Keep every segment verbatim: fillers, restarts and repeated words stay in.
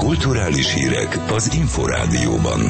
Kulturális hírek az Inforádióban.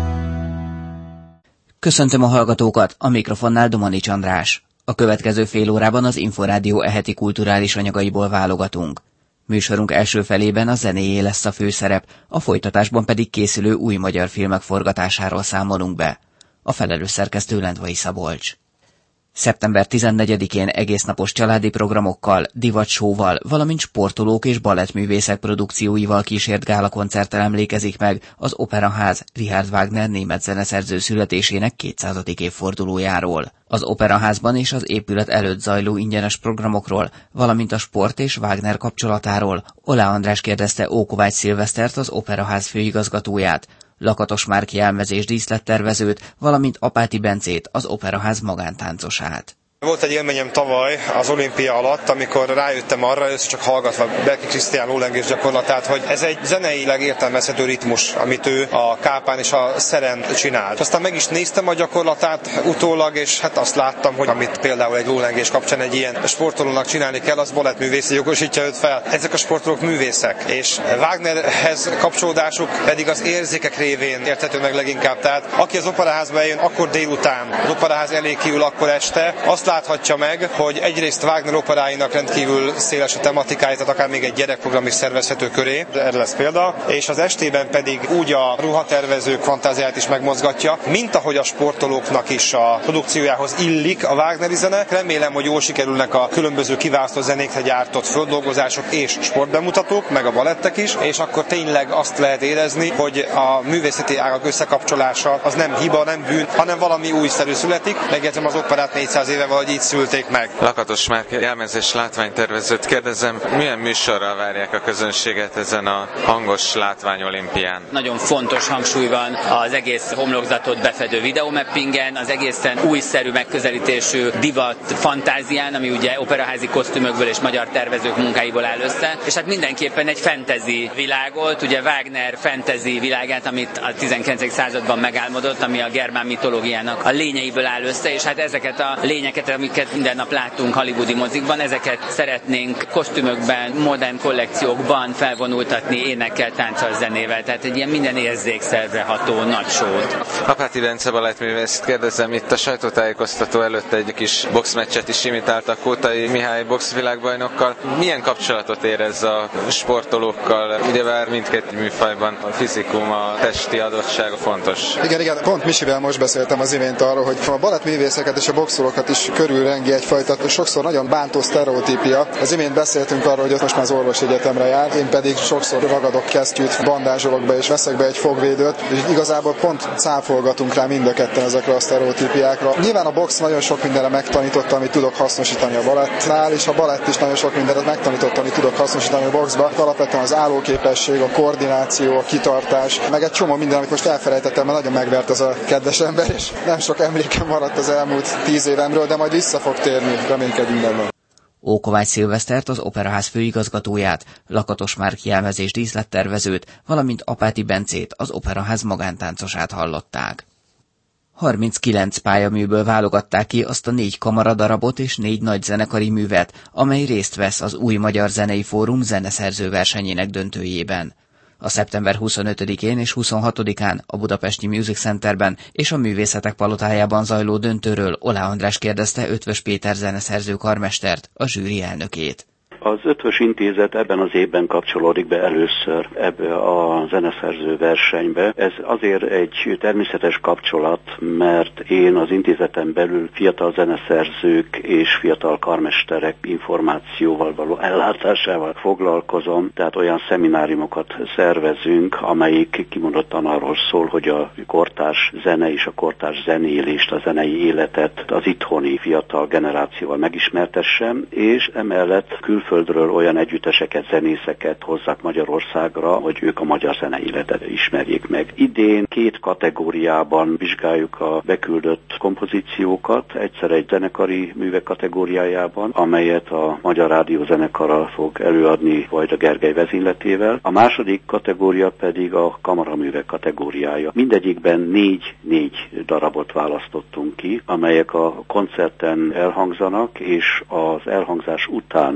Köszöntöm a hallgatókat, a mikrofonnál Domanics András. A következő fél órában az Inforádió eheti kulturális anyagaiból válogatunk. Műsorunk első felében a zenéjé lesz a főszerep, a folytatásban pedig készülő új magyar filmek forgatásáról számolunk be. A felelős szerkesztő Lendvai Szabolcs. szeptember tizennegyedikén egésznapos családi programokkal, divatshow-val, valamint sportolók és balettművészek produkcióival kísért gálakoncerttel emlékezik meg az Operaház Richard Wagner német zeneszerző születésének kétszázadik évfordulójáról. Az Operaházban és az épület előtt zajló ingyenes programokról, valamint a sport és Wagner kapcsolatáról Oláh András kérdezte Ókovács Szilvesztert, az Operaház főigazgatóját, Lakatos Márki elmezés díszlettervezőt, valamint Apáti Bencét, az Operaház magántáncosát. Volt egy élményem tavaly az olimpia alatt, amikor rájöttem arra, először csak hallgatva Berki Krisztián lólengés gyakorlatát, hogy ez egy zeneileg értelmezhető ritmus, amit ő a kápán és a szeren csinált. Aztán meg is néztem a gyakorlatát utólag, és hát azt láttam, hogy amit például egy lólengés kapcsán egy ilyen sportolónak csinálni kell, az balettművészi jogosítja őt fel. Ezek a sportolók művészek, és Wagnerhez kapcsolódásuk pedig az érzékek révén érthető meg leginkább. Tehát aki az Operaházba eljön, akkor délután, az Operaház elé kiül, akkor este, azt láthatja meg, hogy egyrészt Wagner operáinak rendkívül széles a tematikája, tehát akár még egy gyerekprogram is szervezhető köré, erre lesz példa, és az estében pedig úgy a ruhatervezők fantáziáját is megmozgatja, mint ahogy a sportolóknak is a produkciójához illik a Wagneri zene. Remélem, hogy jól sikerülnek a különböző kiválasztó zenékre gyártott földolgozások és sportbemutatók, meg a balettek is, és akkor tényleg azt lehet érezni, hogy a művészeti ágak összekapcsolása az nem hiba, nem bűn, hanem valami újszerű születik. Megjegyzem, az operát négyszáz éve hogy így szülték meg. Lakatos Márki jelmezés látványtervezőt kérdezem, milyen műsorral várják a közönséget ezen a hangos látványolimpián? Nagyon fontos hangsúly van az egész homlokzatot befedő videomappingen, az egészen újszerű megközelítésű divat fantázián, ami ugye operaházi kosztümökből és magyar tervezők munkáiból áll össze, és hát mindenképpen egy fantasy világot, ugye Wagner fantasy világát, amit a tizenkilencedik században megálmodott, ami a germán mitológiának a lényeiből áll össze, és hát ezeket a lényeket, amiket minden nap láttunk hollywoodi mozikban, ezeket szeretnénk kosztümökben, modern kollekciókban felvonultatni énekkel, tánccal, zenével, tehát egy ilyen minden érzékszervre ható nagy sót. Apáti Bence balettművészt kérdezem, itt a sajtótájékoztató előtt egy kis boxmeccset is imitáltak Kótai Mihály boxvilágbajnokkal. Milyen kapcsolatot érez a sportolókkal? Ugyebár mindkét műfajban a fizikum, a testi adottsága fontos. Igen, igen, pont Misivel most beszéltem az imént arról, hogy a balettművészeket és a boxolókat is körülrengi egyfajta, sokszor nagyon bántó sztereotípia. Az imént beszéltünk arról, hogy ott most már az orvosegyetemre jár, én pedig sokszor ragadok kesztyűt, bandázsolok be és veszek be egy fogvédőt, és igazából pont cáfolgatunk rá mind a ketten ezekre a sztereotípiákra. Nyilván a box nagyon sok mindenre megtanította, amit tudok hasznosítani a balettnál, és a balett is nagyon sok mindenre megtanította, amit tudok hasznosítani a boxba. Alapvetően az állóképesség, a koordináció, a kitartás, meg egy csomó minden, amit most elfelejtettem, mert nagyon megvert ez a kedves ember, és nem sok emlékem maradt az elmúlt tíz évemről, de majd vissza fog térni, reménykedünk benne. Ókovács Szilvesztert, az Operaház főigazgatóját, Lakatos Márki jelmezés díszlettervezőt, valamint Apáti Bencét, az Operaház magántáncosát hallották. harminckilenc pályaműből válogatták ki azt a négy kamaradarabot és négy nagy zenekari művet, amely részt vesz az Új Magyar Zenei Fórum zeneszerző versenyének döntőjében. A szeptember huszonötödikén és huszonhatodikán a Budapesti Music Centerben és a Művészetek Palotájában zajló döntőről Oláh András kérdezte Ötvös Péter zeneszerző karmestert, a zsűri elnökét. Az Ötvös Intézet ebben az évben kapcsolódik be először ebbe a zeneszerző versenybe. Ez azért egy természetes kapcsolat, mert én az intézeten belül fiatal zeneszerzők és fiatal karmesterek információval való ellátásával foglalkozom, tehát olyan szemináriumokat szervezünk, amelyik kimondottan arról szól, hogy a kortárs zene és a kortárs zenélést, a zenei életet az itthoni fiatal generációval megismertessem, és emellett külföldön Földről olyan együtteseket, zenészeket hozzák Magyarországra, hogy ők a magyar zene életet ismerjék meg. Idén két kategóriában vizsgáljuk a beküldött kompozíciókat, egyszer egy zenekari művek kategóriájában, amelyet a Magyar Rádió zenekara fog előadni Vajda Gergely vezényletével. A második kategória pedig a kamaraművek kategóriája. Mindegyikben négy-négy darabot választottunk ki, amelyek a koncerten elhangzanak, és az elhangzás után fog össze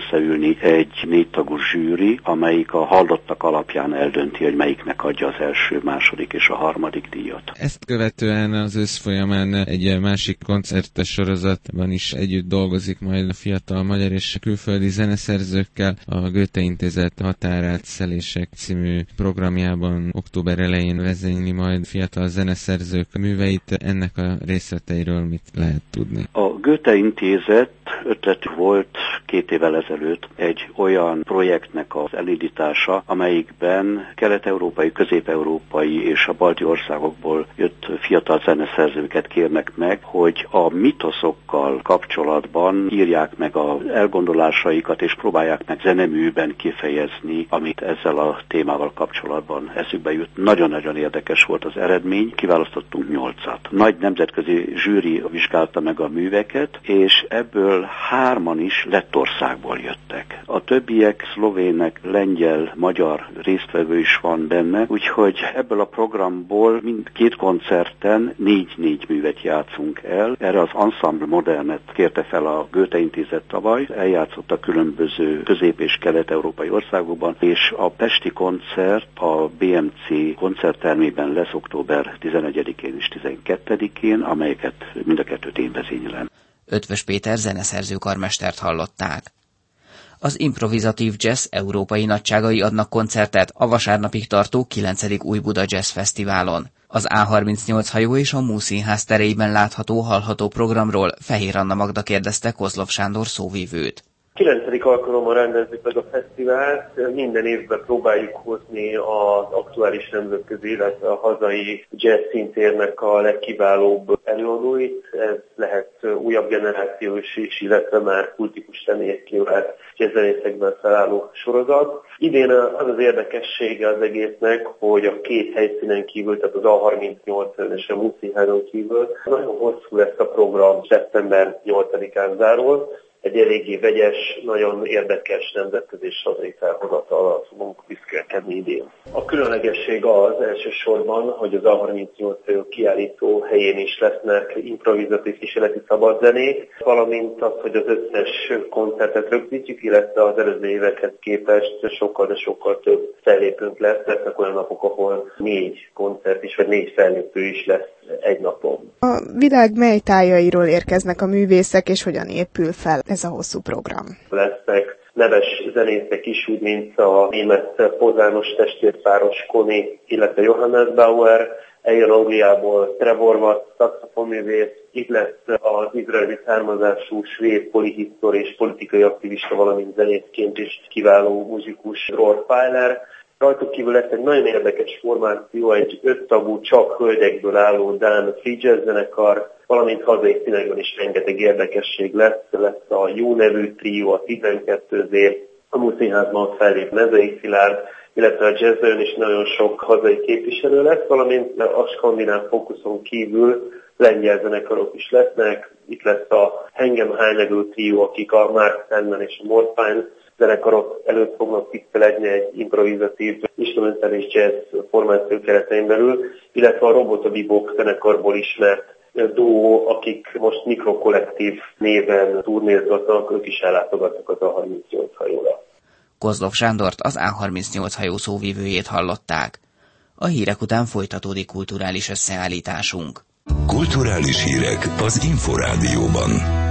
összeülni egy négytagú zsűri, amelyik a hallottak alapján eldönti, hogy melyiknek adja az első, második és a harmadik díjat. Ezt követően az ősz folyamán egy másik koncertes sorozatban is együtt dolgozik majd a fiatal magyar és külföldi zeneszerzőkkel. A Goethe Intézet Határátszélések című programjában október elején vezényli majd fiatal zeneszerzők műveit. Ennek a részleteiről mit lehet tudni? A Goethe Intézet ötlet volt két évvel ezelőtt egy olyan projektnek az elindítása, amelyikben kelet-európai, közép-európai és a balti országokból jött fiatal zeneszerzőket kérnek meg, hogy a mitoszokkal kapcsolatban írják meg az elgondolásaikat, és próbálják meg zeneműben kifejezni, amit ezzel a témával kapcsolatban eszükbe jut. Nagyon-nagyon érdekes volt az eredmény, kiválasztottunk nyolcat. Nagy nemzetközi zsűri vizsgálta meg a műveket, és ebből hárman is Lettországból jöttek. A többiek szlovének, lengyel, magyar résztvevő is van benne, úgyhogy ebből a programból mind két koncerten négy-négy művet játszunk el. Erre az Ensemble Modernet kérte fel a Goethe Intézet tavaly, eljátszott a különböző közép- és kelet-európai országokban, és a pesti koncert a bé em cé koncerttermében lesz október tizenegyedikén és tizenkettedikén, amelyeket mind a kettőt én vezényelem. Ötvös Péter zeneszerző karmestert hallották. Az improvizatív jazz európai nagyságai adnak koncertet a vasárnapig tartó kilencedik Új Buda Jazz Fesztiválon. Az á harmincnyolc hajó és a Múszínház terében látható, hallható programról Fehér Anna Magda kérdezte Kozlov Sándor szóvivőt. kilencedik alkalommal rendezzük meg a fesztivált, minden évben próbáljuk hozni az aktuális nemzetközi, illetve a hazai jazz szintérnek a legkiválóbb előadóit. Ez lehet újabb generációs is, illetve már kultikus személyekkel jazzzenészekben felálló sorozat. Idén az az érdekessége az egésznek, hogy a két helyszínen kívül, tehát az á harmincnyolcon és a Múszínházon kívül nagyon hosszú lesz a program, szeptember nyolcadikán zárul. Egy eléggé vegyes, nagyon érdekes nemzetközi és hazai felhozatallal fogunk büszkélkedni idén. A különlegesség az elsősorban, hogy az á harmincnyolc kiállító helyén is lesznek improvizatív kísérleti szabadzenék, valamint az, hogy az összes koncertet rögzítjük, illetve az előző évekhez képest sokkal, de sokkal több fellépőnk lesz. Lesznek olyan napok, ahol négy koncert is, vagy négy fellépő is lesz egy napon. A világ mely tájairól érkeznek a művészek, és hogyan épül fel ez a hosszú program? Lesznek neves zenészek is, úgy mint a német pozános testvérpáros Koni, illetve Johannes Bauer, eljön Angliából Trevor Watts, szaxofonművész, itt lesz az izraeli származású svéd polihisztor és politikai aktivista, valamint zenészként is kiváló muzsikus Rolf Weiler. Rajtuk kívül lesz egy nagyon érdekes formáció, egy öttagú, csak hölgyekből álló dán free jazz zenekar, valamint hazai színekben is rengeteg érdekesség lesz. Lesz a Jó nevű trió, a tizenkettő zé, a Múszínházban fellép Mezei Szilárd, illetve a jazzön is nagyon sok hazai képviselő lesz, valamint a skandináv fókuszon kívül lengyel zenekarok is lesznek. Itt lesz a Hengem Hánygő trió, akik a Mark Sandman és a Morfine zenekarok előtt fognak tiszteledni egy improvizatív instrumentális jazz formáció keretein belül, illetve a Robotobibok zenekarból ismert duó, akik most mikrokollektív néven turnézgatnak, ők is ellátogatnak az á harmincnyolc hajóra. Kozlov Sándort, az á harmincnyolc hajó szóvivőjét hallották. A hírek után folytatódik kulturális összeállításunk. Kulturális hírek az Inforádióban.